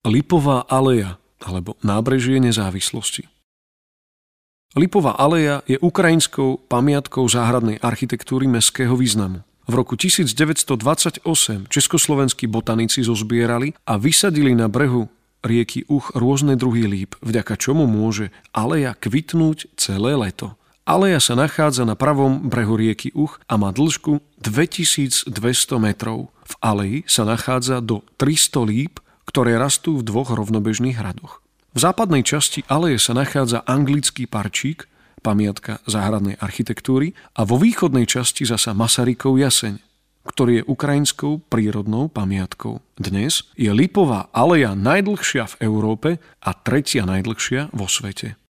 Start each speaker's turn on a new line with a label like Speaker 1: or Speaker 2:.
Speaker 1: Lipová aleja alebo nábrežie nezávislosti. Lipová aleja je ukrajinskou pamiatkou záhradnej architektúry mestského významu. V roku 1928 československí botanici zozbierali a vysadili na brehu rieky Uch rôzne druhy líp, vďaka čomu môže aleja kvitnúť celé leto. Aleja sa nachádza na pravom brehu rieky Uch a má dĺžku 2200 metrov. V aleji sa nachádza do 300 líp, ktoré rastú v dvoch rovnobežných hradoch. V západnej časti aleje sa nachádza anglický parčík, pamiatka záhradnej architektúry, a vo východnej časti zasa Masarykov jaseň, ktorý je ukrajinskou prírodnou pamiatkou. Dnes je Lipová aleja najdlhšia v Európe a tretia najdlhšia vo svete.